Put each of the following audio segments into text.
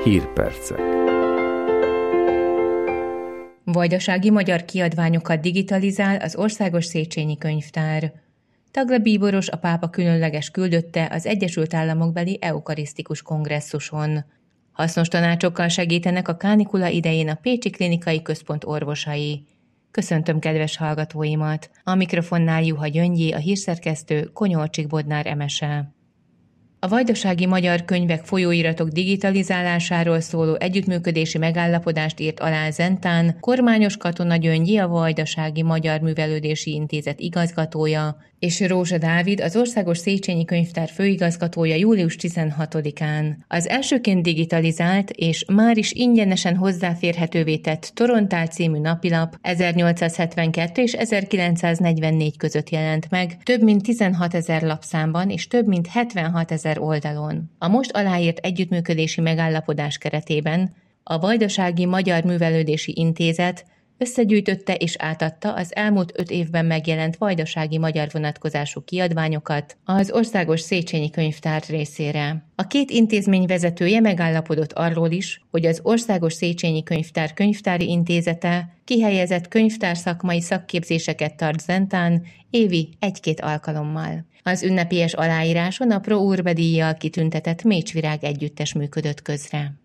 Hírpercek. Vajdasági magyar kiadványokat digitalizál az Országos Széchenyi Könyvtár. Tagle Bíboros, a pápa különleges küldötte az Egyesült Államokbeli eukarisztikus kongresszuson. Hasznos tanácsokkal segítenek a kánikula idején a Pécsi Klinikai Központ orvosai. Köszöntöm kedves hallgatóimat! A mikrofonnál Juha Gyöngyi, a hírszerkesztő Konyolcsik Bodnár Emese. A vajdasági magyar könyvek folyóiratok digitalizálásáról szóló együttműködési megállapodást írt alá Zentán Kormányos Katona Gyöngyi, a Vajdasági Magyar Művelődési Intézet igazgatója, és Rózsa Dávid, az Országos Széchenyi Könyvtár főigazgatója július 16-án. Az elsőként digitalizált és már is ingyenesen hozzáférhetővé tett Torontál című napilap 1872 és 1944 között jelent meg, több mint 16 000 lapszámban és több mint 76 000 oldalon. A most aláírt együttműködési megállapodás keretében a Vajdasági Magyar Művelődési Intézet összegyűjtötte és átadta az elmúlt 5 évben megjelent vajdasági magyar vonatkozású kiadványokat az Országos Széchenyi Könyvtár részére. A két intézmény vezetője megállapodott arról is, hogy az Országos Széchenyi Könyvtár könyvtári intézete kihelyezett könyvtárszakmai szakképzéseket tart Zentán évi 1-2 alkalommal. Az ünnepélyes aláíráson a Pro Urbe díjjal kitüntetett Mécsvirág együttes működött közre.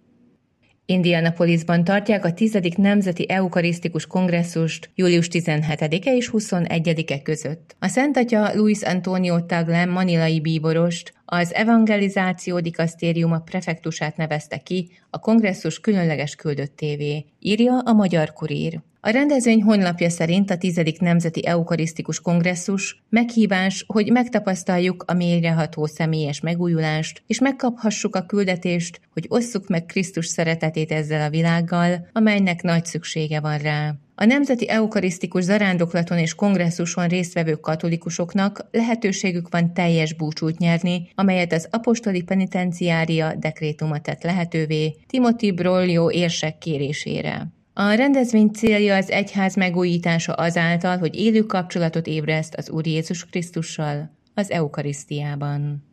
Indianapolisban tartják a 10. Nemzeti Eukarisztikus Kongresszust július 17-e és 21-e között. A Szent Atya Luis Antonio Tagle manilai bíborost, az Evangelizáció Dikasztériuma prefektusát nevezte ki a kongresszus különleges küldöttévé, írja a Magyar Kurír. A rendezvény honlapja szerint a 10. Nemzeti Eukarisztikus Kongresszus meghívás, hogy megtapasztaljuk a mélyreható személyes megújulást, és megkaphassuk a küldetést, hogy osszuk meg Krisztus szeretetét ezzel a világgal, amelynek nagy szüksége van rá. A Nemzeti Eukarisztikus Zarándoklaton és kongresszuson résztvevő katolikusoknak lehetőségük van teljes búcsút nyerni, amelyet az apostoli penitenciária dekrétuma tett lehetővé Timothy Broglio érsek kérésére. A rendezvény célja az egyház megújítása azáltal, hogy élő kapcsolatot ébreszt az Úr Jézus Krisztussal az eukarisztiában.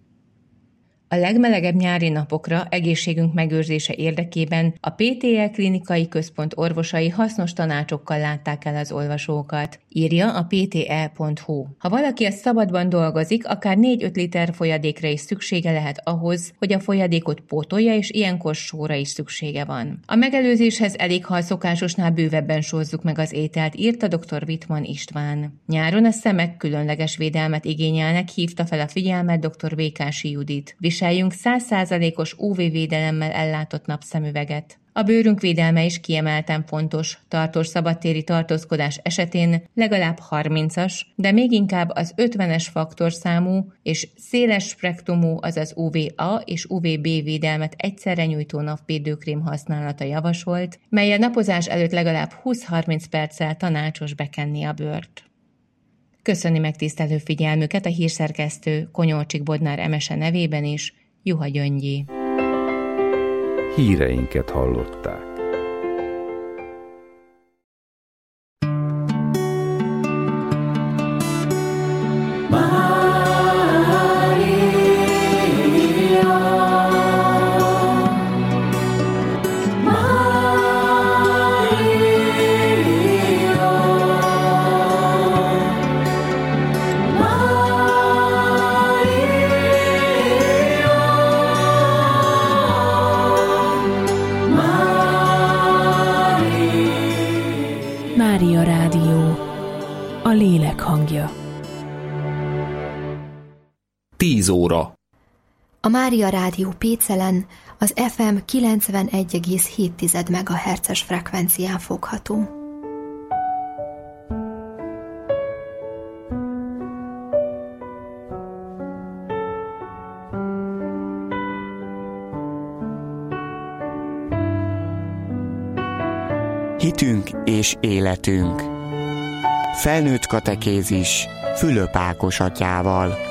A legmelegebb nyári napokra egészségünk megőrzése érdekében a PTE Klinikai Központ orvosai hasznos tanácsokkal látták el az olvasókat, írja a pte.hu. Ha valaki a szabadban dolgozik, akár 4-5 liter folyadékra is szüksége lehet ahhoz, hogy a folyadékot pótolja, és ilyenkor sóra is szüksége van. A megelőzéshez elég, ha a szokásosnál bővebben sózzuk meg az ételt, írta dr. Wittmann István. Nyáron a szemek különleges védelmet igényelnek, hívta fel a figyelmet dr. Vékási Judit. Viseljünk 100%-os UV-védelemmel ellátott napszemüveget. A bőrünk védelme is kiemelten fontos, tartós szabadtéri tartózkodás esetén legalább 30-as, de még inkább az 50-es faktorszámú és széles spektrumú, azaz UVA és UVB védelmet egyszerre nyújtó napvédőkrém használata javasolt, mely a napozás előtt legalább 20-30 perccel tanácsos bekenni a bőrt. Köszöni megtisztelő figyelmüket a hírszerkesztő Konyolcsik Bodnár Emese nevében is, Juha Gyöngyi. Híreinket hallották. Mária Rádió, a lélek hangja. 10 óra. A Mária Rádió Pécelen az FM 91,7 MHz-es frekvencián fogható. Hitünk és életünk. Felnőtt katekézis Fülöp Ákos atyával.